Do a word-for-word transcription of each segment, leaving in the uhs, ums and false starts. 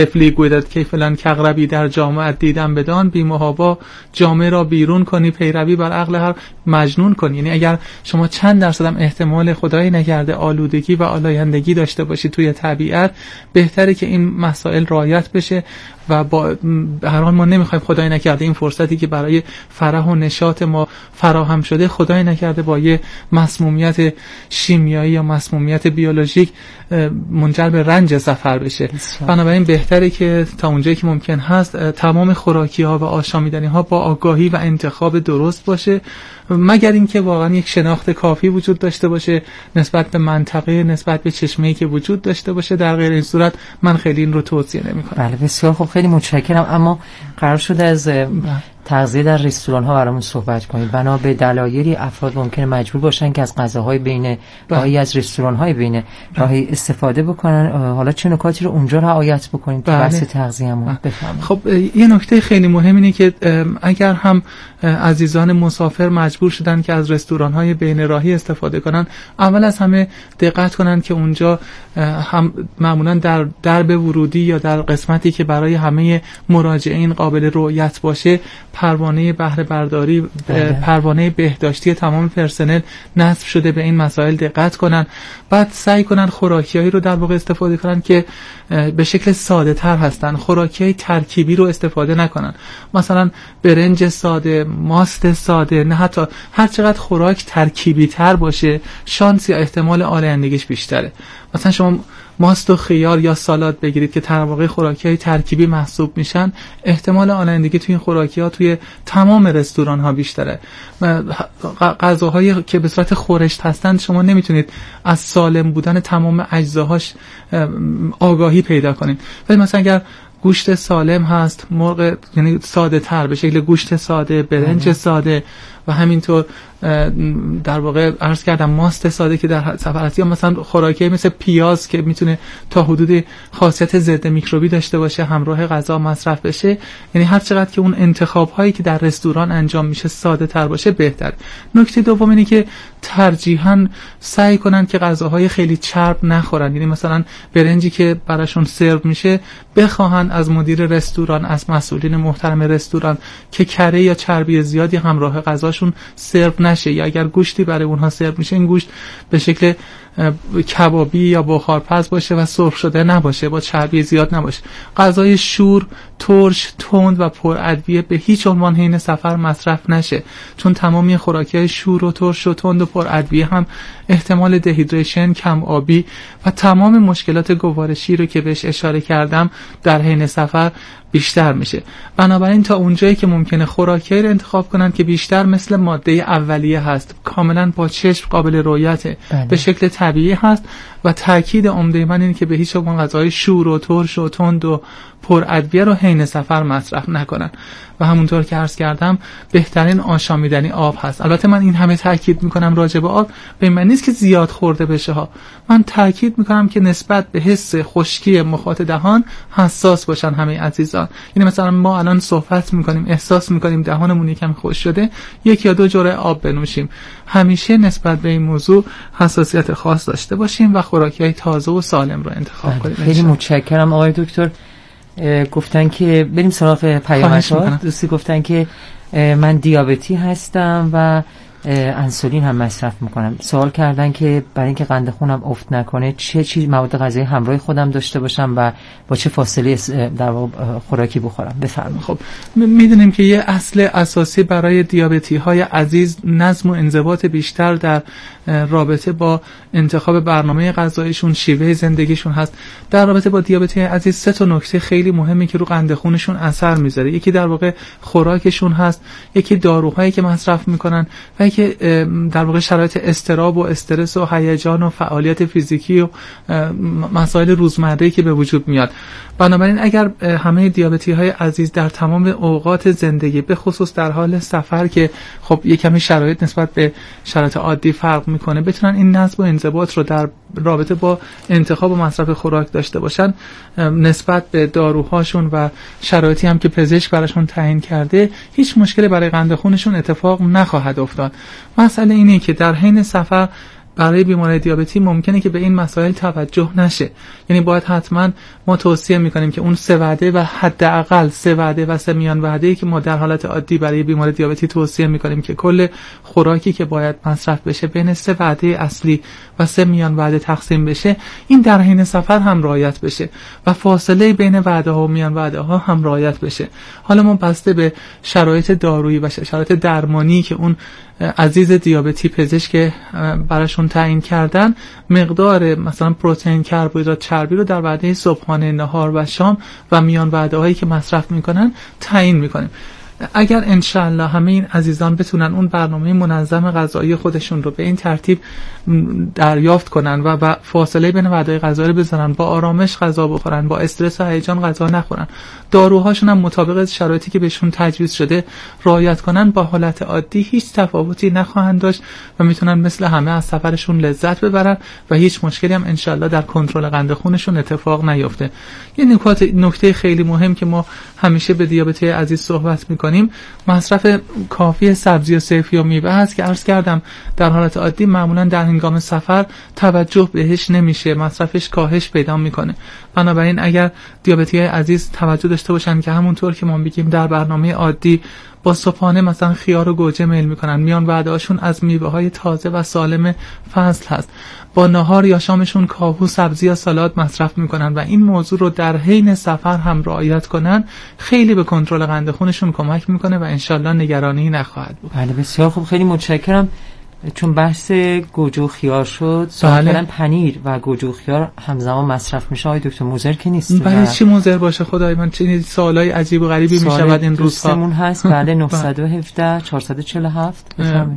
طفلی گوید که فلان کغربی در جامعه دیدم بدان، بی محابا جامعه را بیرون کنی، پیروی بر عقل هر مجنون کنی. یعنی اگر شما چند درصد هم احتمال خدای نکرده آلودگی و آلایندگی داشته باشید توی طبیعت، بهتره که این مسائل رعایت بشه و با هر حال ما نمیخوایم خدای نکرده این فرصتی که برای فرح و نشاط ما فراهم شده خدای نکرده با یه مسمومیت شیمیایی یا مسمومیت بیولوژیک منجر به رنج سفر بشه. بنابراین بهتره که تا اونجایی که ممکن هست تمام خوراکی ها و آشامیدنی ها با آگاهی و انتخاب درست باشه، مگر اینکه واقعا یک شناخت کافی وجود داشته باشه نسبت به منطقه، نسبت به چشمه‌ای که وجود داشته باشه. در غیر این صورت من خیلی این رو توصیه نمی‌کنم. بله بسیار خوب، خیلی متشکرم. اما قرار شده از تغذیه در رستوران ها برامون صحبت کنید. بنا به دلایلی افراد ممکنه مجبور باشن که از غذاهای بین راهی از رستوران های بین راهی استفاده بکنن. حالا چه نکاتی رو اونجا رعایت بکنید تو بحث تغذیه‌مون؟ بفرمایید. خب یه نکته خیلی مهم اینه که اگر هم عزیزان مسافر مجبور شدن که از رستوران های بین راهی استفاده کنن، اول از همه دقت کنن که اونجا هم معمولا در درب ورودی یا در قسمتی که برای همه مراجعین قابل رؤیت باشه پروانه بهره برداری، پروانه بهداشتی تمام پرسنل نصب شده. به این مسائل دقت کنن. بعد سعی کنن خوراکیایی رو در واقع استفاده کنن که به شکل ساده تر هستن، خوراکیای ترکیبی رو استفاده نکنن. مثلا برنج ساده، ماست ساده، نه حتی هر چقدر خوراک ترکیبی تر باشه شانس یا احتمال آلایندگیش بیشتره. مثلا شما ماست و خیار یا سالاد بگیرید که در واقع خوراکی‌های ترکیبی محسوب میشن، احتمال آلایندگی توی این خوراکی‌ها توی تمام رستوران‌ها بیشتره. غذاهایی که به صورت خورشت هستند شما نمیتونید از سالم بودن تمام اجزاهاش آگاهی پیدا کنید. ولی مثلا اگر گوشت سالم هست، مرغ یعنی ساده تر به شکل گوشت ساده، برنج ساده و همینطور در واقع عرض کردم ماست ساده که در سفر هست، یا مثلا خوراکی مثل پیاز که میتونه تا حدود خاصیت ضد میکروبی داشته باشه همراه غذا مصرف بشه. یعنی هر چقدر که اون انتخاب هایی که در رستوران انجام میشه ساده تر باشه بهتر. نکته دوم اینه که ترجیحاً سعی کنن که غذاهای خیلی چرب نخورن. یعنی مثلا برنجی که براشون سرو میشه بخواهن از مدیر رستوران، از مسئولین محترم رستوران که کره یا چربی زیادی همراه غذاشون سرو نشه، یا اگر گوشتی برای اونها سرو میشه این گوشت به شکل کبابی یا بخارپز باشه و سرخ شده نباشه، با چربی زیاد نباشه. غذای شور، ترش، تند و پر ادویه به هیچ عنوان حین سفر مصرف نشه، چون تمامی خوراکی‌های شور و ترش و تند و پر ادویه هم احتمال دهیدریشن، کم آبی و تمام مشکلات گوارشی رو که بهش اشاره کردم در حین سفر بیشتر میشه. بنابراین تا اونجایی که ممکنه خوراکیایی رو انتخاب کنن که بیشتر مثل ماده اولیه هست، کاملا با چشم قابل رؤیت، به شکل طبیعی هست و تاکید عمده من اینه که به هیچ عنوان غذای شور و ترش و تند و پر ادویه رو حین سفر مصرف نکنن. و همونطور که عرض کردم بهترین آشامیدنی آب هست. البته من این همه تاکید میکنم راجع به آب به این معنی نیست که زیاد خورده بشه ها. من تاکید میکنم که نسبت به حس خشکی مخاط دهان حساس باشن همه عزیزان. یعنی مثلا ما الان صحبت میکنیم، احساس میکنیم دهانمون یکم خشک شده، یک یا دو جرعه آب بنوشیم. همیشه نسبت به این موضوع حساسیت خاص داشته باشیم و خوراکی‌های تازه و سالم رو انتخاب کنیم. خیلی متشکرم آقای دکتر. گفتن که بریم سراغ پیامک‌ها. دوستی گفتن که من دیابتی هستم و انسولین هم مصرف میکنم. سوال کردن که برای اینکه قند خونم افت نکنه چه چیز مواد غذایی همراه خودم داشته باشم و با چه فاصله در واقع خوراکی بخورم. بفرمایید. خب میدونیم که یه اصل اساسی برای دیابتی های عزیز نظم و انضباط بیشتر در رابطه با انتخاب برنامه غذاییشون، شیوه زندگیشون هست. در رابطه با دیابتی عزیز سه تا نکته خیلی مهمی که رو قند خونشون اثر میذاره. یکی در واقع خوراکشون هست، یکی داروهایی که مصرف میکنن و که در واقع شرایط اضطراب و استرس و هیجان و فعالیت فیزیکی و مسائل روزمره‌ای که به وجود میاد. بنابراین اگر همه دیابتی های عزیز در تمام اوقات زندگی به خصوص در حال سفر که خب یک کمی شرایط نسبت به شرایط عادی فرق میکنه بتونن این نظم و انضباط رو در رابطه با انتخاب و مصرف خوراک داشته باشن، نسبت به داروهاشون و شرایطی هم که پزشک براشون تعیین کرده هیچ مشکلی برای قند خونشون اتفاق نخواهد افتاد. مسئله اینه که در حین سفر برای بیماری دیابتی ممکنه که به این مسائل توجه نشه. یعنی باید حتما ما توصیه میکنیم که اون سه وعده و حداقل سه وعده و سه میان وعده‌ای که ما در حالت عادی برای بیماری دیابتی توصیه میکنیم که کل خوراکی که باید مصرف بشه بین سه وعده اصلی و سه میان وعده تقسیم بشه، این در حین سفر هم رعایت بشه و فاصله بین وعده ها و میان وعده ها هم رعایت بشه. حالا ما بسته به شرایط دارویی و شرایط درمانی که اون عزیز دیابتی پزشک براشون تعیین کردن، مقدار مثلا پروتئین، کربوهیدرات، چربی رو در وعده صبحانه، نهار و شام و میان وعده هایی که مصرف میکنن تعیین میکنیم. اگر انشالله همه این عزیزان بتونن اون برنامه منظم غذایی خودشون رو به این ترتیب دریافت کنن و فاصله بین وعده غذایی رو بذارن، با آرامش غذا بخورن، با استرس و هیجان غذا نخورن، داروهاشون هم مطابق شرایطی که بهشون تجویز شده رعایت کنن، با حالت عادی هیچ تفاوتی نخواهند داشت و میتونن مثل همه از سفرشون لذت ببرن و هیچ مشکلی هم انشالله در کنترل قند خونشون اتفاق نیفته. یه نکته نکته خیلی مهم که ما همیشه به دیابتی عزیز صحبت میکنیم، مصرف کافی سبزی و صیفی و میوه هست که عرض کردم در حالت عادی معمولا در هنگام سفر توجه بهش نمیشه، مصرفش کاهش پیدا میکنه. بنابراین اگر دیابتی عزیز توجه داشته باشن که همونطور که ما میگیم در برنامه عادی با صبحانه مثلا خیار و گوجه میل میکنن، میان وعده‌هاشون از میوه های تازه و سالم فصل هست، با نهار یا شامشون کاهو، سبزی یا سالاد مصرف میکنن و این موضوع رو در حین سفر هم رعایت کنن، خیلی به کنترل قند خونشون کمک میکنه و انشالله نگرانی نخواهد بود. بله بسیار خوب، خیلی متشکرم. چون بحث گوجه و خیار شد، ظاهراً بله. پنیر و گوجه و خیار همزمان مصرف میشه. آقای دکتر مضر که نیست؟ برای چی مضر باشه؟ خدای من چه سوالای عجیب و غریبی میشود این روزها. سوالمون هست بله نه یک هفت چهارصد و چهل و هفت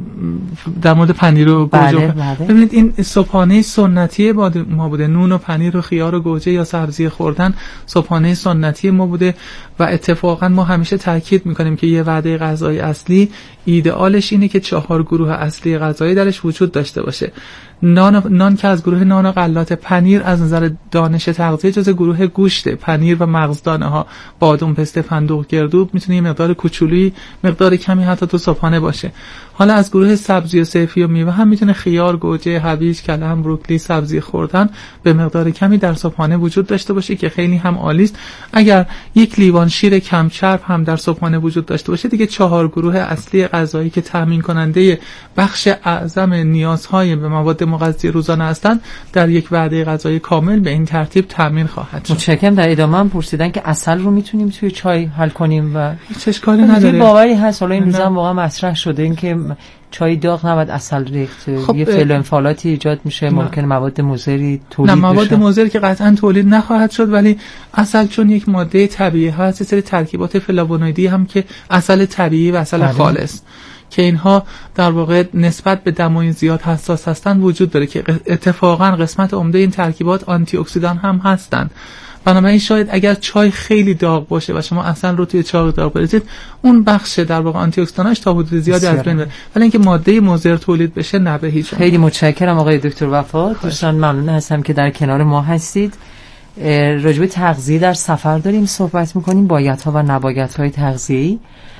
در مورد پنیر و گوجه. بله بله. ببینید این صبحانه سنتی ما بوده، نون و پنیر و خیار و گوجه یا سبزی خوردن صبحانه سنتی ما بوده و اتفاقا ما همیشه تاکید میکنیم که یه وعده غذایی اصلی ایدئالش اینه که چهار گروه اصلی غذایی درش وجود داشته باشه. نان نان که از گروه نان و غلات، پنیر از نظر دانش تغذیه جزء گروه گوشته، پنیر و مغزدانه ها، بادام، پسته، فندق، گردو میتونه یه مقدار کوچولویی، مقدار کمی حتی تو صبحانه باشه. حالا از گروه سبزی و صیفی و میوه هم میتونه خیار، گوجه، هویج، کلم، بروکلی، سبزی خوردن به مقدار کمی در صبحانه وجود داشته باشه که خیلی هم عالی است. اگر یک لیوان شیر کم چرب هم در صبحانه وجود داشته باشه، دیگه چهار گروه اصلی غذایی که تامین کننده بخش اعظم نیازهای به مواد مغذی روزانه هستند در یک وعده غذایی کامل به این ترتیب تامین خواهد شد. متشکرم. در ادامه هم پرسیدن که عسل رو میتونیم توی چای حل کنیم و هیچ اشکالی نداره. باوری هست حالا این روزا واقعا مطرح شده این که چای داغ نباید عسل ریخت. خب یه فعل و انفعالاتی ایجاد میشه، ممکن مواد مضری تولید بشه. نه مواد مضری که قطعا تولید نخواهد شد، ولی عسل چون یک ماده طبیعی هست، یه سری ترکیبات فلاوونویدی هم که عسل طبیعی و عسل خالص که اینها در واقع نسبت به دمای زیاد حساس هستند وجود داره که اتفاقا قسمت عمده این ترکیبات آنتی اکسیدان هم هستند. بنابراین شاید اگر چای خیلی داغ باشه و شما اصلا رو توی چای داغ بریزید، اون بخش در واقع آنتی اکسیدانش تا حدود زیادی از بین بره، ولی اینکه ماده مضر تولید بشه نه به هیچ. خیلی متشکرم آقای دکتر وفا. دوستان ممنون هستم که در کنار ما هستید. راجع به تغذیه در سفر داریم صحبت می‌کنیم، بایدها و نبایدهای تغذیه‌ای.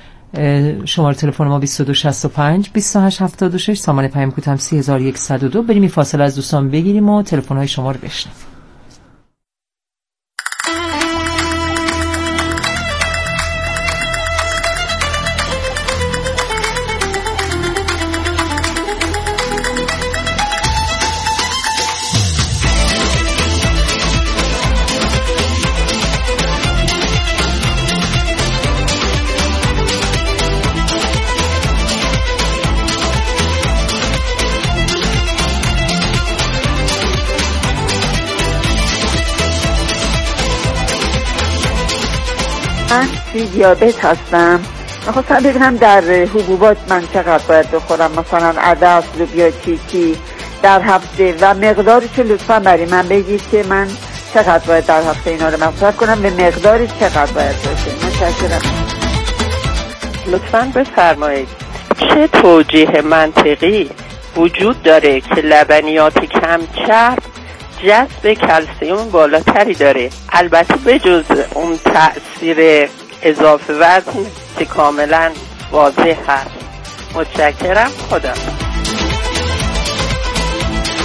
شماره تلفن ما بیست و دو شصت و پنج بیست و هشت هفتاد و شش، سامان پیام کوتاه سه هزار و صد و دو. بریم این فاصله از دوستان بگیریم و تلفن‌های شما رو بشنویم. من دیابت هستم. میخواستم ببینم در حبوبات من چقدر باید بخورم، مثلا عدس، لوبیا، چیکی در هفته و مقدارش لطفا برای من بگید که من چقدر باید در هفته اینا رو مصرف کنم، به مقدارش چقدر باید باشه. متشکرم. لطفا بفرمایید چه توجیه منطقی وجود داره که لبنیات کم چرب جذب کلسیم بالاتری داره، البته به جز اون تأثیر اضافه وزن که کاملا واضح هست. متشکرم. خدا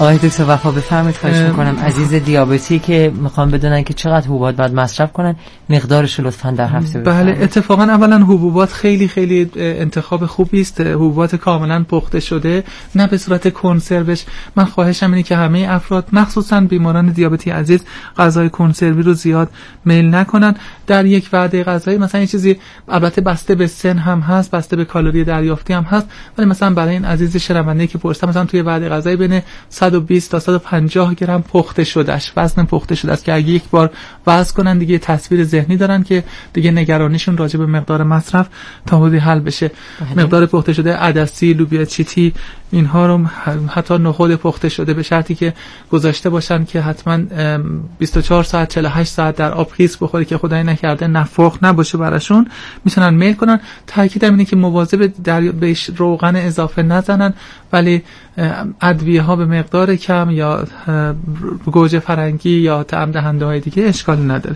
آقای دکتر وفا بفرمایید، خواهش میکنم. عزیز دیابتی که میخوام بدونن که چقدر حبوبات باید مصرف کنن، مقدارش رو لطفاً در هفته بفرمایید. بله، اتفاقا اولا حبوبات خیلی خیلی انتخاب خوبی است. حبوبات کاملا پخته شده، نه به صورت کنسروش. من خواهشم اینه که همه افراد مخصوصا بیماران دیابتی عزیز غذای کنسروی رو زیاد میل نکنن. در یک وعده غذایی مثلا یه چیزی، البته بسته به سن هم هست، بسته به کالری دریافتی هم هست، ولی مثلا برای این عزیز شنونده که پرسیدم، مثلا توی وعده غذایی بین صد و بیست تا صد و پنجاه گرم پخته شدهش، وزن پخته شده است که اگه یک بار وزن کنن دیگه تصویر ذهنی دارن که دیگه نگرانیشون راجع به مقدار مصرف تا حدودی حل بشه. بله. مقدار پخته شده عدسی، لوبیا چیتی، اینها رو حتی نخود پخته شده به شرطی که گذاشته باشن که حتما بیست و چهار ساعت چهل و هشت ساعت در آب خیس بخوره که خدای نکرده نفاخ نباشه براشون، میتونن میل کنن. تاکید اینه که مواظب در بهش روغن اضافه نزنن، ولی ادویه ها به مقدار کم یا گوجه فرنگی یا طعم دهنده های دیگه اشکالی نداره.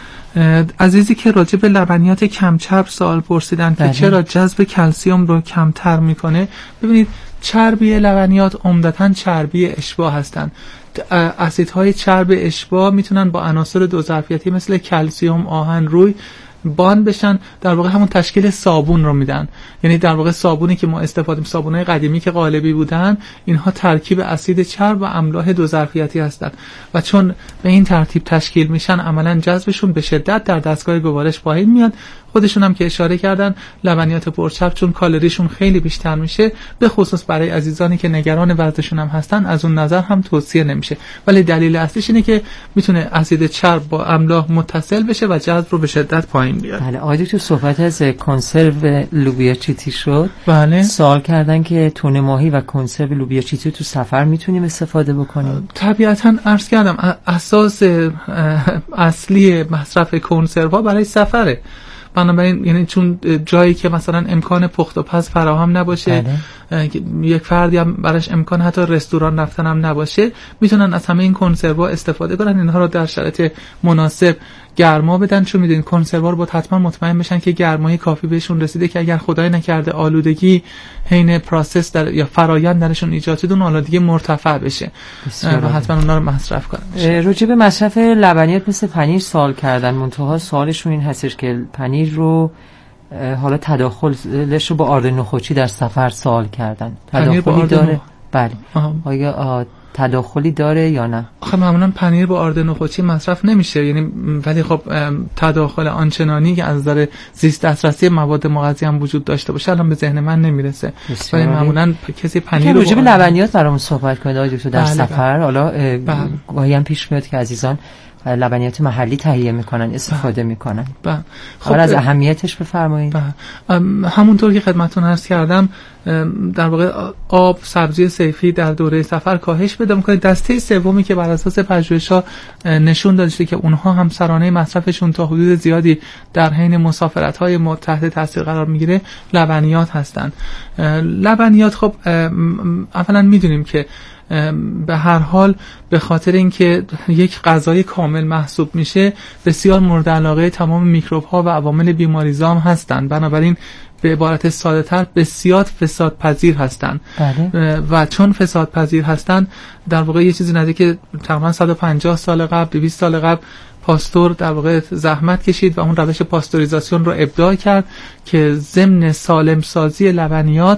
عزیزی که راجع به لبنیات کم چرب سوال پرسیدن که چرا جذب کلسیم رو کمتر میکنه، ببینید چربی لبنیات عمدتاً چربی اشباع هستند. اسیدهای چرب اشباع میتونن با عناصر دو ظرفیتی مثل کلسیم، آهن، روی باند بشن، در واقع همون تشکیل صابون رو میدن. یعنی در واقع صابونی که ما استفاده می صابونای قدیمی که قالبی بودن، اینها ترکیب اسید چرب و املاح دو ظرفیتی هستند و چون به این ترتیب تشکیل میشن عملا جذبشون به شدت در دستگاه گوارش پایین میاد. خودشون هم که اشاره کردن لبنیات پرچرب چون کالریشون خیلی بیشتر میشه، به خصوص برای عزیزانی که نگران وزنشون هم هستن، از اون نظر هم توصیه نمیشه. ولی دلیل اصلیش اینه که میتونه اسید چرب با املاح متصل بشه و جذب رو به شدت پایین بیاره. بله، آقای دکتر صحبت از کنسرو لوبیا چیتی شد. بله. سوال کردن که تونه ماهی و کنسرو لوبیا چیتی تو سفر میتونیم استفاده بکنیم؟ طبیعتاً عرض کردم اساس اصلی مصرف کنسرو برای سفره. بنابراین یعنی چون جایی که مثلا امکان پخت و پز فراهم نباشه، بله. یک فردی هم براش امکان حتی رستوران رفتن هم نباشه، میتونن از همه این کنسروا استفاده کنن. اینها رو در شرایط مناسب گرما بدن، چون میدونید کنسروا رو با حتما مطمئن بشن که گرمای کافی بهشون رسیده که اگر خدای نکرده آلودگی حین پروسس در یا فرآیند درشون ایجاد شد، اون آلودگی مرتفع بشه و حتما اونا رو مصرف کنن. راجع به مصرف لبنیات مثل پنیر سوال کردن، منتها سوالشون این هستش که پنیر رو حالا تداخلش رو با آرد نخودچی در سفر سوال کردن. تداخلی داره؟ بله. آیا تداخلی داره یا نه؟ آخه معمولا پنیر با آرد نخودچی مصرف نمیشه، یعنی ولی خب تداخل آنچنانی که از نظر زیست دسترسی مواد مغذی هم وجود داشته باشه الان به ذهن من نمیرسه. ولی معمولا کسی پنیر رو راجع به لبنیات برامون صحبت کنید آقای دکتر در بله سفر. حالا گاهی هم پیش میاد که عزیزان لبنیات محلی تهیه میکنن، استفاده میکنن. خب از اهمیتش بفرمایید. همونطور که خدمتتون عرض کردم، در واقع آب، سبزی صیفی در دوره سفر کاهش پیدا میکنه. دسته سومی که بر اساس پژوهش‌ها نشون داده که اونها هم سرانه مصرفشون تا حدود زیادی در حین مسافرت‌های ما تحت تاثیر قرار میگیره، لبنیات هستن. لبنیات خب اولا میدونیم که به هر حال به خاطر اینکه یک غذای کامل محسوب میشه، بسیار مورد علاقه تمام میکروب ها و عوامل بیماریزا هم هستند. بنابراین به عبارت ساده تر بسیار فساد پذیر هستند. بله. و چون فساد پذیر هستند، در واقع یه چیزی نزدیک تقریبا صد و پنجاه سال قبل، دویست سال قبل پاستور در واقع زحمت کشید و اون روش پاستوریزاسیون رو ابداع کرد که ضمن سالم سازی لبنیات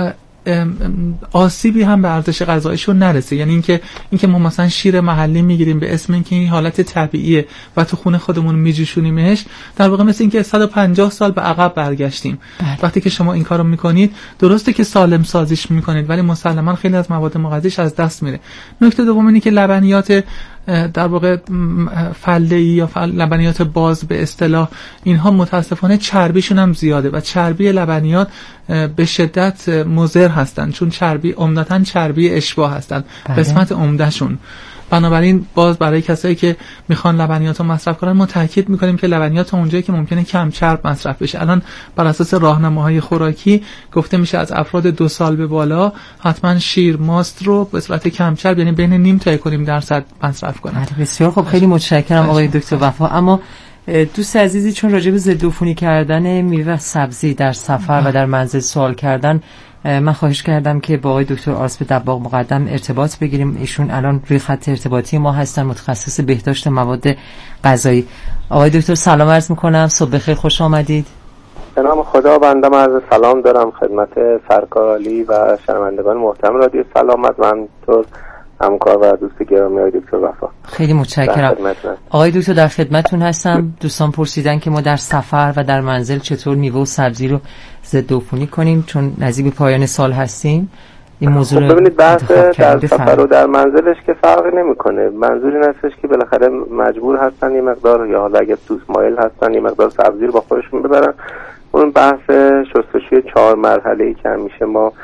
آسیبی هم به ارزش غذاییشون نرسه. یعنی اینکه اینکه ما مثلا شیر محلی میگیریم به اسم اینکه این حالت طبیعیه و تو خونه خودمون میجوشونیمش، در واقع مثل اینکه صد و پنجاه سال به عقب برگشتیم. بله. وقتی که شما این کارو میکنید، درسته که سالم سازیش میکنید ولی مسلما خیلی از مواد مغذیش از دست میره. نکته دوم اینه که لبنیات در واقع فله‌ای یا لبنیات باز به اصطلاح، اینها متاسفانه چربیشون هم زیاده و چربی لبنیات به شدت مضر هستن، چون چربی عمدتاً چربی اشباع هستن. بله. قسمت عمدهشون. بنابراین باز برای کسایی که میخوان لبنیات رو مصرف کنن ما تاکید میکنیم که لبنیات اونجایی که ممکنه کم چرب مصرف بشه. الان بر اساس راهنماهای خوراکی گفته میشه از افراد دو سال به بالا حتما شیر، ماست رو به صورت کم چرب، یعنی بین نیم تا یک و نیم درصد مصرف کنن. بسیار خب، خیلی متشکرم آقای دکتر وفا. اما دوست عزیزی چون راجع به ضدعفونی کردن میوه و سبزی در سفر و در منزل سوال کردن، من خواهش کردم که با آقای دکتر آرس دباغ مقدم ارتباط بگیریم. ایشون الان روی خط ارتباطی ما هستن، متخصص بهداشت مواد غذایی. آقای دکتر سلام عرض میکنم، صبح بخیر، خوش آمدید. به نام خدا بنده عرض سلام دارم خدمت سرکار علی و شنوندگان محترم رادیو سلامت و همینطور همکار و دوست گرامی آقای دکتر وفا. خیلی متشکرم آقای دکتر، در خدمتتون هستم. دوستان پرسیدن که ما در سفر و در منزل چطور میوه و سبزی رو ضد عفونی کنیم چون نزدیک به پایان سال هستیم. این موضوع خب ببینید بحث در سفر و در منزلش که فرقی نمیکنه. منظور این هستش که بالاخره مجبور هستن یه مقدار، یا حالا اگه دوست مایل هستن یه مقدار سبزی رو با خودشون ببرن. اون بحث شستشوی چهار مرحله‌ای که همیشه ما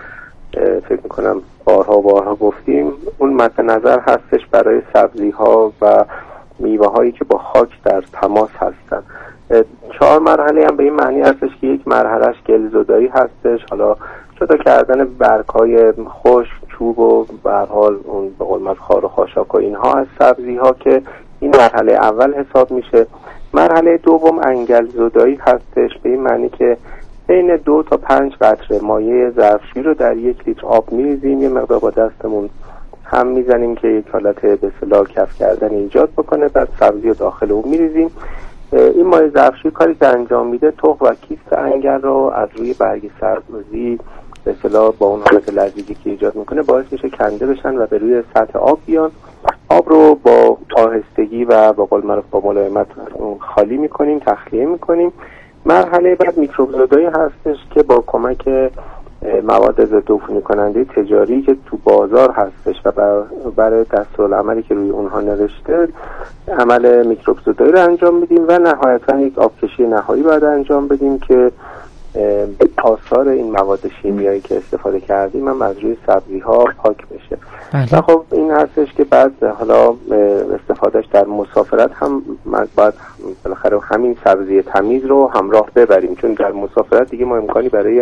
فکر میکنم بارها بارها گفتیم، اون مد نظر هستش برای سبزی ها و میوه هایی که با خاک در تماس هستن. چهار مرحله هم به این معنی هستش که یک مرحلهش گل زدایی هستش، حالا جدا کردن برگ های خشک، چوب و به هر حال اون به قول معروف خار و خاشاک و اینها از سبزی ها که این مرحله اول حساب میشه. مرحله دوم انگل زدایی هستش، به این معنی که بین دو تا پنج قطره مایع ظرفشویی رو در یک لیتر آب میریزیم، یه مقدار با دستمون هم میزنیم که یک حالت به اصطلاح کف کردن ایجاد بکنه، بعد سبزی رو داخل اون میریزیم. این مایع ظرفشویی کاری که انجام میده تخم و کیست انگل رو از روی برگ سبزی به اصطلاح با اون حالت لزجی که ایجاد میکنه باعث میشه کنده بشن و به روی سطح آب بیان. آب رو با آهستگی و با قول معروف با ملایمت خالی میکنیم، تخلیه میکنیم. مرحله بعد میکروب زدایی هستش که با کمک مواد ضد عفونی کننده تجاری که تو بازار هستش و برای دستورالعملی که روی اونها نوشته عمل میکروب زدایی رو انجام میدیم و نهایتا یک آبکشی نهایی باید انجام بدیم که آثار این مواد شیمیایی که استفاده کردیم هم از روی سبزی ها پاک بشه. و خب این هستش که بعد حالا استفادهش در مسافرت هم باید بالاخره همین سبزی تمیز رو همراه ببریم، چون در مسافرت دیگه ما امکانی برای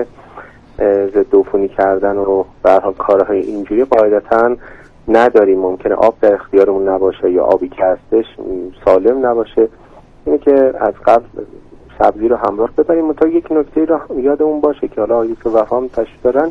ضد عفونی کردن و به هر حال کارهای اینجوری قاعدتاً نداریم. ممکنه آب در اختیارمون نباشه یا آبی که هستش سالم نباشه. اینه که از قبل سبزی رو همراه ببریم. تا یک نکته رو یادمون باشه که حالا آقای وفا هم تشریف دارن،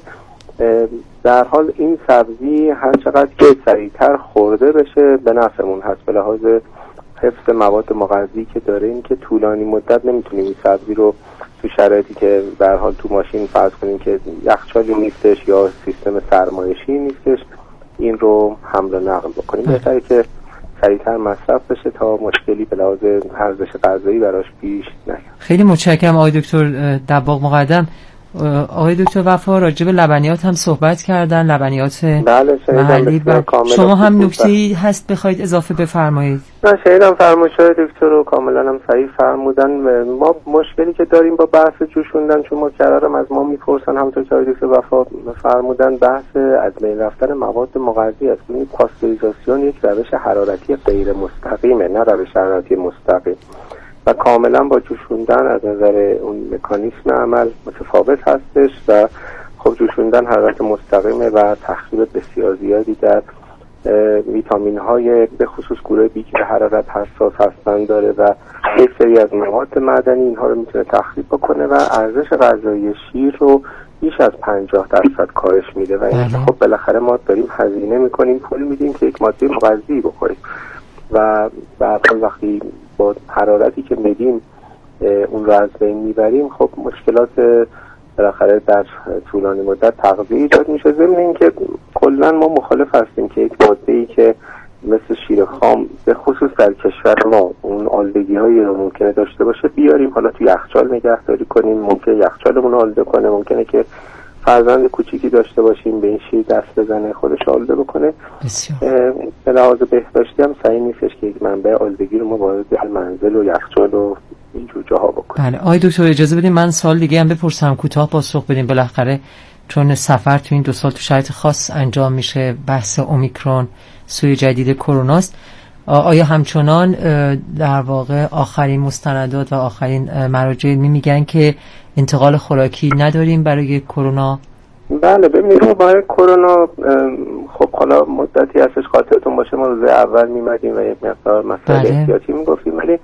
در حال این سبزی هر چقدر که سریعتر خورده بشه به نفعمون هست، به لحاظ حفظ مواد مغذی که داره. این که طولانی مدت نمیتونیم این سبزی رو تو شرایطی که به هر حال تو ماشین فرض کنیم که یخچالی نیستش یا سیستم سرمایشی نیستش این رو حمل و نقل بکنیم. بهتره که سریعتر مصرف بشه تا مشکلی به لحاظ ارزش غذایی براش پیش نیاد. خیلی متشکرم آقای دکتر دباغ مقدم. آقای دکتر وفا راجع به لبنیات هم صحبت کردن، لبنیات بله محلی. شما هم نکته‌ای هست بخواید اضافه بفرمایید؟ نه شنیدم فرمایش‌های دکتر رو کاملا هم صحیح فرمودن. ما مشکلی که داریم با بحث جوشوندن، چون مکررم از ما میپرسن همونطور که آقای دکتر وفا فرمودن، بحث از بین رفتن مواد مغذی است. این پاستوریزاسیون یک روش حرارتی غیر مستقیمه، نه روش حرارتی مستقیم، و کاملا با جوشوندن از نظر اون مکانیسم عمل متفاوت هستش. و خب جوشوندن حرارت مستقیمه و تخریب بسیار زیادی در ویتامین های به خصوص گروه بی که حرارت حساس هستن داره و یک سری از مواد معدنی اینها رو میتونه تخریب بکنه و ارزش غذایی شیر رو بیش از پنجاه درصد کاهش میده. و این خب بالاخره ما داریم هزینه میکنیم، پول میدیم که یک ماده مغذی بخوریم و بعد وقتی با حرارتی که میدیم اون رو از بین میبریم، خب مشکلات بالاخره در طولانی مدت تغذیه ایجاد میشه. ضمن اینکه کلا ما مخالف هستیم که یک ماده‌ای که مثل شیر خام به خصوص در کشور ما اون آلودگی هایی رو ممکنه داشته باشه بیاریم حالا تو یخچال نگهداری کنیم، ممکنه یخچالمون آلوده کنه، ممکنه که فرزند کوچیکی داشته باشیم به این شیر دست بزنه خودش آلوده بکنه. به لحاظ بهداشتی هم صحیح نیستش که یک منبع آلودگی رو ما وارد منزل و یخچال و اینجور جاها بکنیم. بله آقای دکتر اجازه بدید من سوال دیگه هم بپرسم، کوتاه پاسخ بدیم. بالاخره چون سفر تو این دو سال تو شرایط خاص انجام میشه، بحث اومیکرون سوی جدید کروناست، آیا همچنان در واقع آخرین مستندات و آخرین مراجع میگن که انتقال خوراکی نداریم برای کرونا؟ بله ببینید ما برای کرونا خب حالا مدتی هستش خاطرتون باشه ما روز اول میمدیم و یک مقدار مسئله احتیاطی میگفتیم، ولی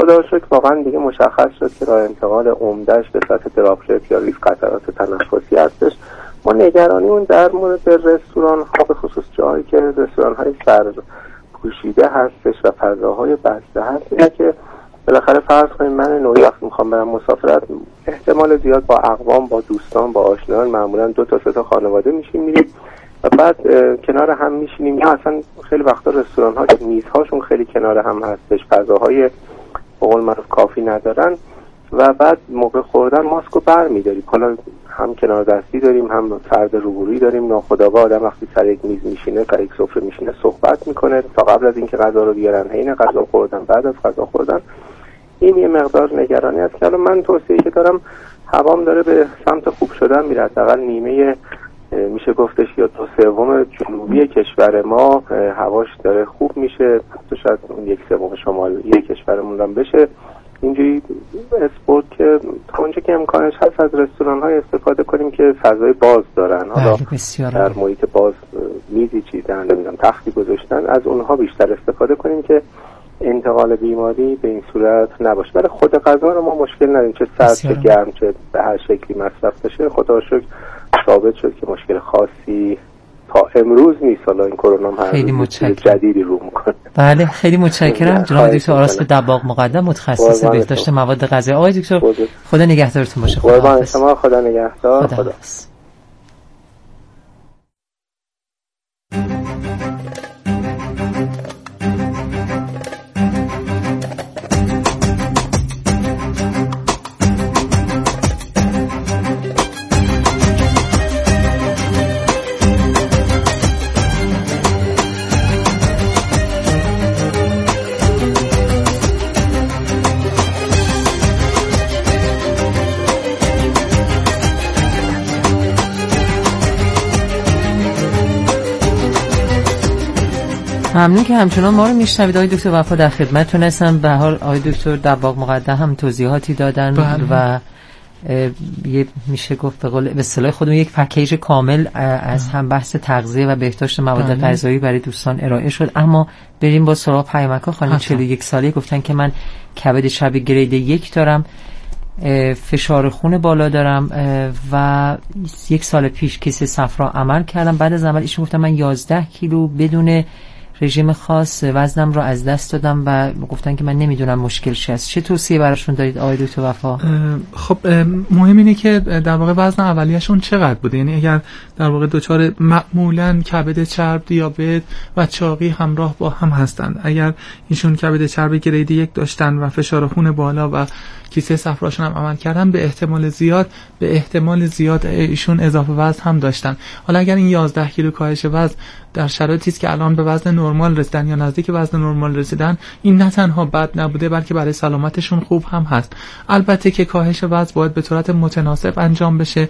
خدا رو شکر واقعا دیگه مشخص شد که راه انتقال عمدهش به سطح دراپلت یا ریز قطرات تنفسی هستش. ما نگرانیمون در مورد رستوران ها، به خصوص جایی که رستوران های سر پوشیده هستش و فضاهای بسته هست، اینه که بالاخره فرض کنیم من نوعی وقت میخوام برم مسافرت، احتمال زیاد با اقوام، با دوستان، با آشنایان معمولا دو تا سه تا خانواده میشیم میریم و بعد کنار هم میشینیم، یا اصلا خیلی وقتا رستوران ها میزهاشون خیلی کنار هم هستش، فضاهای به قول معروف کافی ندارن و بعد موقع خوردن ماسکو برمی‌داریم. حالا هم کنار دستی داریم، هم فرد روبرویی داریم. ناخودآگاه آدم وقتی سر یک میز میشینه، سر یک سفره میشینه، صحبت میکنه تا قبل از اینکه غذا رو بیارن، حین غذا خوردن، بعد از غذا خوردن. این یه مقدار نگرانی است که من توصیه‌ای که دارم، هوام داره به سمت خوب شدن میره. حداقل نیمه میشه گفتش یا دو سوم جنوبی کشور ما هواش داره خوب میشه، حتی شاید یک سوم شمالی کشورمون هم بشه. اینجوری اسپورت که تا اونجا که امکانش هست از رستوران های استفاده کنیم که فضای باز دارن، حالا در محیط باز میزی چیدن، نمیدونم تختی گذاشتن، از اونها بیشتر استفاده کنیم که انتقال بیماری به این صورت نباشه. برای خود غذا رو ما مشکل نداریم، چه سرد چه گرم چه به هر شکلی مصرف بشه. خدا رو شکر ثابت شد که مشکل خاصی تا امروز نیست. حالا این کرونا هم خیلی متشکرم جدیدی رو میکنه. بله خیلی متشکرم جناب دکتر آراس دباغ مقدم، متخصص بهداشت مواد غذایی. آقای دکتر خدا نگهدارتون باشه. قربان شما، خدا نگهدار. خدا, خدا. ممنون که همچنان ما رو میشنوید. آقای دکتر وفا در خدمتتون هستم. به حال آقای دکتر دباغ مقدم هم توضیحاتی دادن بله. و یه میشه گفت به قول به اصطلاح خودمون یک پکیج کامل از هم بحث تغذیه و بهداشت مواد غذایی برای دوستان ارائه شد. اما بریم با سراغ پیامک‌ها. خانم چهل و یک ساله گفتن که من کبد چربی گرید یک دارم، فشار خون بالا دارم و یک سال پیش کیسه صفرا عمل کردم. بعد از عمل ایشون گفتن من یازده کیلو بدون رژیم خاص وزنم رو از دست دادم و گفتن که من نمیدونم مشکل چی است. چه توصیه براشون دارید آقای دکتر وفا؟ خب مهم اینه که در واقع وزن اولیه‌شون چقدر بوده. یعنی اگر در واقع دچار معمولاً کبد چرب، دیابت و چاقی همراه با هم هستند، اگر ایشون کبد چرب گرید یک داشتن و فشار خون بالا و کیسه صفراشون هم عمل کردن، به احتمال زیاد به احتمال زیاد ایشون اضافه وزن هم داشتن. حالا اگر این یازده کیلو کاهش وزن در شرایطی است که الان به وزن نرمال رسیدن یا نزدیک وزن نرمال رسیدن، این نه تنها بد نبوده بلکه برای سلامتشون خوب هم هست. البته که کاهش وزن باید به صورت متناسب انجام بشه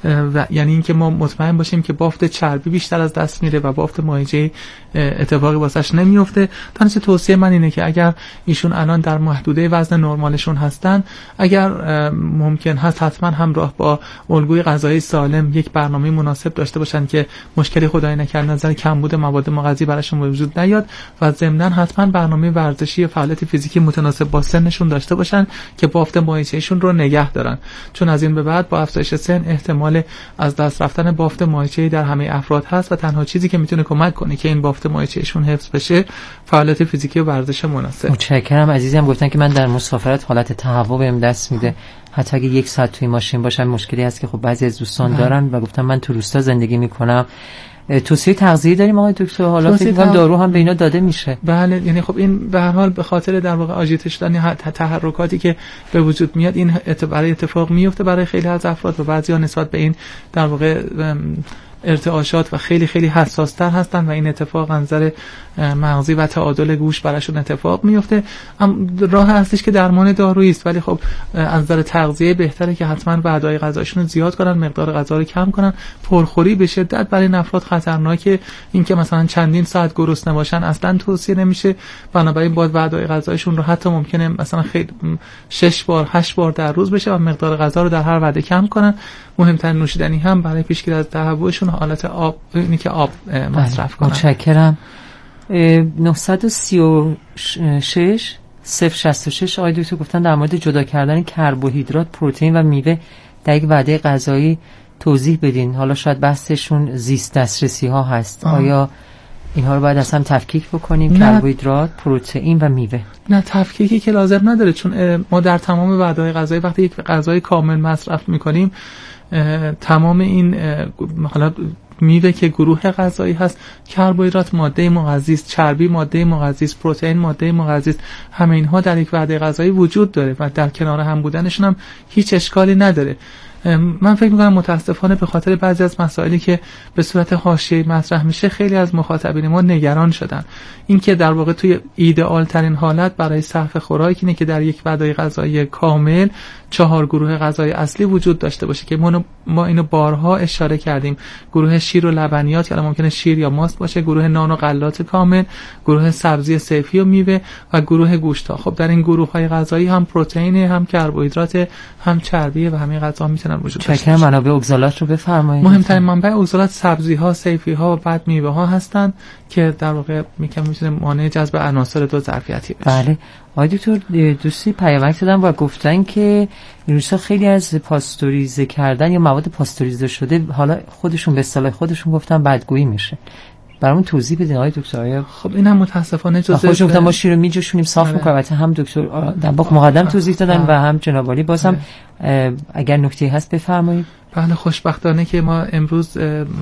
و یعنی اینکه ما مطمئن باشیم که بافت چربی بیشتر از دست میره و بافت ماهیچه‌ای اتفاقی واسش نمیفته. تنها توصیه من اینه که اگر ایشون الان در محدوده وزن نرمالشون هستن، اگر ممکن هست حتما همراه با الگوی غذایی سالم یک برنامه مناسب داشته باشن که مشکلی خدای نکرده نظر کمبود مواد مغذی براشون به وجود نیاد و ضمناً حتما برنامه ورزشی و فعالیت فیزیکی متناسب با سنشون داشته باشن که بافت ماهیچه‌ایشون رو نگه دارن، چون از این به بعد با افزایش سن احتمال از دست رفتن بافت ماهیچه‌ای در همه افراد هست و تنها چیزی که میتونه کمک کنه که این بافت ماهیچه‌ایشون حفظ بشه فعالیت فیزیکی و ورزش مناسب. متشکرم. عزیزم گفتن که من در مسافرت حالت تهوع بهم دست میده، حتی اگه یک ساعت توی ماشین باشم مشکلی هست که خب بعضی از دوستان بله. دارن و گفتم من تو روستا زندگی میکنم. توصیه تغذیه داریم آقای دکتر؟ حالا فکر کنم دارو هم به اینا داده میشه. بله، یعنی خب این به هر حال به خاطر در واقع آژیته شدن تحرکاتی که به وجود میاد این برای اتفاق میفته برای خیلی از افراد و بعضی‌ها نسبت به این در واقع ارتعاشات و خیلی خیلی حساس‌تر هستن و این اتفاق از نظر مغزی و تعادل گوش براشون اتفاق میفته. راه هستش که درمان دارویی است، ولی خب از نظر تغذیه بهتره که حتما وعده‌های غذایشون رو زیاد کنن، مقدار غذا رو کم کنن. پرخوری به شدت برای این افراد خطرناکه. این که مثلا چندین ساعت گرسنه باشن اصلا توصیه نمیشه. بنابراین باید وعده‌های غذایشون رو حتی ممکنه مثلا خیلی شش بار هشت بار در روز بشه و مقدار غذا رو در هر وعده کم کنن. مهمترین نوشیدنی هم برای پیشگیری از تهوعشون حالت آب، اینی که آب مصرف کنن. متشکرم. نهصد و سی و شش صفر شصت و شش آقای دکتر گفتن در مورد جدا کردن کربوهیدرات، پروتئین و میوه در یک وعده غذایی توضیح بدین. حالا شاید بحثشون زیست دسترسی ها هست. آه. آیا اینها رو باید اصلا تفکیک بکنیم؟ کربوهیدرات، پروتئین و میوه. نه، تفکیکی که لازم نداره، چون ما در تمام وعده‌های غذایی وقتی یک غذای کامل مصرف میکنیم تمام این حالا میوه که گروه غذایی هست، کربوهیدرات ماده مغذی است، چربی ماده مغذی است، پروتئین ماده مغذی است، همه اینها در یک وعده غذایی وجود داره و در کنار هم بودنشون هم هیچ اشکالی نداره. من فکر می‌کنم متاسفانه به خاطر بعضی از مسائلی که به صورت حاشیه‌ای مطرح میشه خیلی از مخاطبین ما نگران شدن. این که در واقع توی ایدئال ترین حالت برای صرف خوراک اینه که در یک وعده غذایی کامل چهار گروه غذایی اصلی وجود داشته باشه که ما ما اینو بارها اشاره کردیم. گروه شیر و لبنیات که ممکنه شیر یا ماست باشه، گروه نان و غلات کامل، گروه سبزی صیفی و میوه و گروه گوشت‌ها. خب در این گروه‌های غذایی هم پروتئین، هم کربوهیدرات، هم چربی و همین غذا میتونن وجود داشته باشن. چه منابع اگزالات رو بفرمایید. مهمترین منبع اگزالات سبزی‌ها، صیفی‌ها و بعد میوه‌ها هستند که در واقع میگم میتونه مانع جذب عناصر دو ظرفیتی بشه. بله. آقای دکتر دوستی پیامک دادن و گفتن که این روزها خیلی از پاستوریزه کردن یا مواد پاستوریزه شده حالا خودشون به اصطلاح خودشون گفتن بدگویی میشه. برامون توضیح بدین آقای دکتر. آیا خب اینم متاسفانه جزء خودشون گفتن ما شیر رو میجوشونیم صاف میکنیم. البته هم دکتر در باک مقدم توضیح دادن و هم جناب عالی بازم اگر نکته هست بفرمایید. بله، خوشبختانه که ما امروز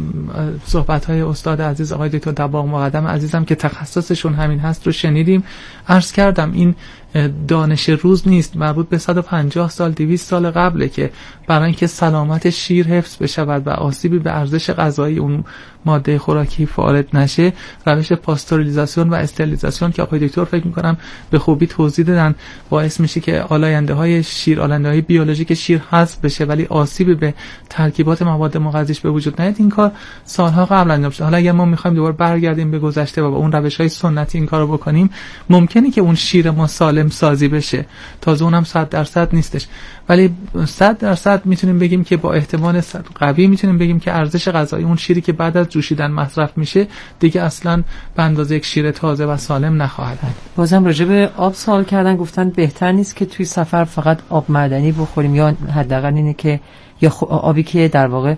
صحبت‌های استاد عزیز آقای دکتر دباغ مقدم عزیزم که تخصصشون همین هست رو شنیدیم. عرض کردم این دانش روز نیست، مربوط به صد و پنجاه سال دویست سال قبله که برای اینکه سلامت شیر حفظ بشود و آسیبی به ارزش غذایی اون ماده خوراکی وارد نشه، روش پاستوریزاسیون و استریلیزاسیون که آقای دکتر فکر می‌کنم به خوبی توضیح دادن باعث میشه که آلاینده‌های شیر، آلاینده‌های بیولوژیک شیر حذف بشه ولی آسیبی به ترکیبات مواد مغذیش به وجود نیاد. این کار سالها قبل انجام شده. حالا اگر ما می‌خوایم دوباره برگردیم به گذشته و با اون روش‌های سنتی این کارو بکنیم، ممکنه که اون شیر ما سالم سازی بشه، تازه اونم صد درصد نیستش، ولی صد درصد میتونیم بگیم که با احتمال قوی میتونیم بگیم که ارزش غذایی اون شیری که بعد از جوشیدن مصرف میشه دیگه اصلا به اندازه یک شیر تازه و سالم نخواهد بود. بازم راجع به آب سوال کردن، گفتن بهتر نیست که توی سفر فقط آب معدنی بخوریم یا حداقل اینه که یا آبی که در واقع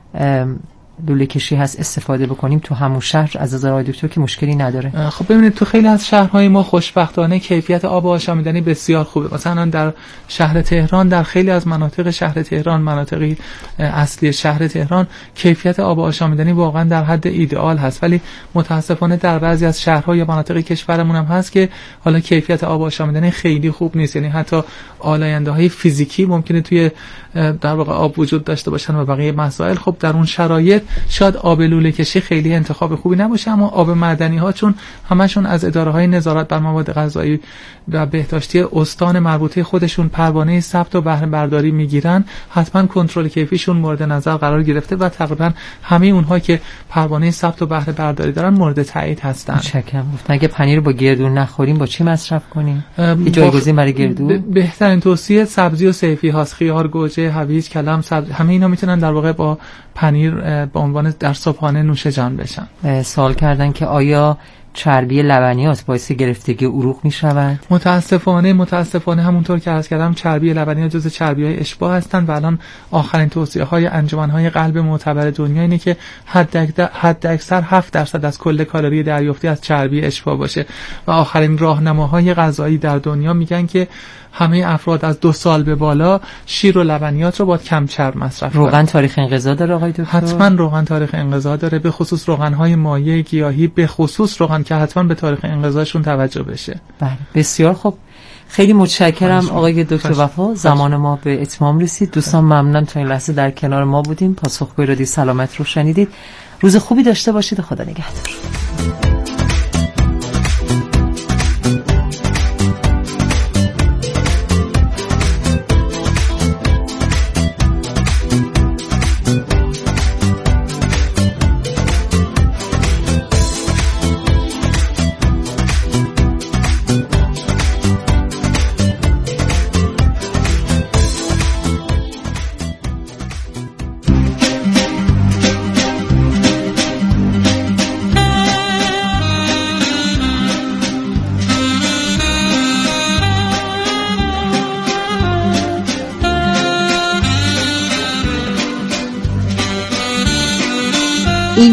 لوله کشی هست استفاده بکنیم تو همون شهر از نظر آقای دکتر که مشکلی نداره. خب ببینید تو خیلی از شهرهای ما خوشبختانه کیفیت آب آشامیدنی بسیار خوبه. مثلا در شهر تهران، در خیلی از مناطق شهر تهران، مناطقی اصلی شهر تهران کیفیت آب آشامیدنی واقعا در حد ایدئال هست، ولی متاسفانه در بعضی از شهرها یا مناطق کشورمون هم هست که حالا کیفیت آب آشامیدنی خیلی خوب نیست، یعنی حتی آلاینده‌های فیزیکی ممکنه توی در واقع آب وجود داشته باشن و بقیه مسائل. خب در اون شرایط شاید آب لوله کشی خیلی انتخاب خوبی نباشه، اما آب معدنی ها چون همشون از اداره های نظارت بر مواد غذایی و بهداشتی استان مربوطه خودشون پروانه ثبت و بهره برداری میگیرن، حتما کنترل کیفیشون مورد نظر قرار گرفته و تقریبا همه اونها که پروانه ثبت و بهره برداری دارن مورد تایید هستن. چکم گفتن اگه پنیر با گردو نخوریم با چی مصرف کنیم؟ یه جایگزین برای گردو؟ ب- بهترین توصیه سبزی و صیفی هاست. خیار، گوجه، هویج، کلم، سبز، همه اینا میتونن در واقع با پنیر به عنوان در صبحانه نوش جان بشن. سوال کردن که آیا چربی لبنیات باعث گرفتگی عروق می شود؟ متاسفانه متاسفانه همونطور که عرض کردم چربی لبنیات جزو چربی‌های اشباع هستند و الان آخرین توصیه‌های انجمن‌های قلب معتبر دنیا اینه که حد اکثر هفت درصد از کل کالری دریافتی از چربی اشباع باشه و آخرین راهنماهای غذایی در دنیا میگن که همه افراد از دو سال به بالا شیر و لبنیات رو باید کم چرب مصرف کنند. روغن تاریخ انقضا داره آقای دکتر؟ حتما روغن تاریخ انقضا داره، به خصوص روغن‌های مایع گیاهی، به خصوص روغن که حتما به تاریخ انقضاشون توجه بشه. بله بسیار خوب، خیلی متشکرم آقای دکتر وفا، زمان ما به اتمام رسید. دوستان ممنونم تا این لحظه در کنار ما بودیم، پاسخگوی رادیو سلامت رو شنیدید. روز خوبی داشته باشید، خدا نگهدار.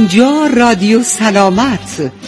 اینجا رادیو سلامت.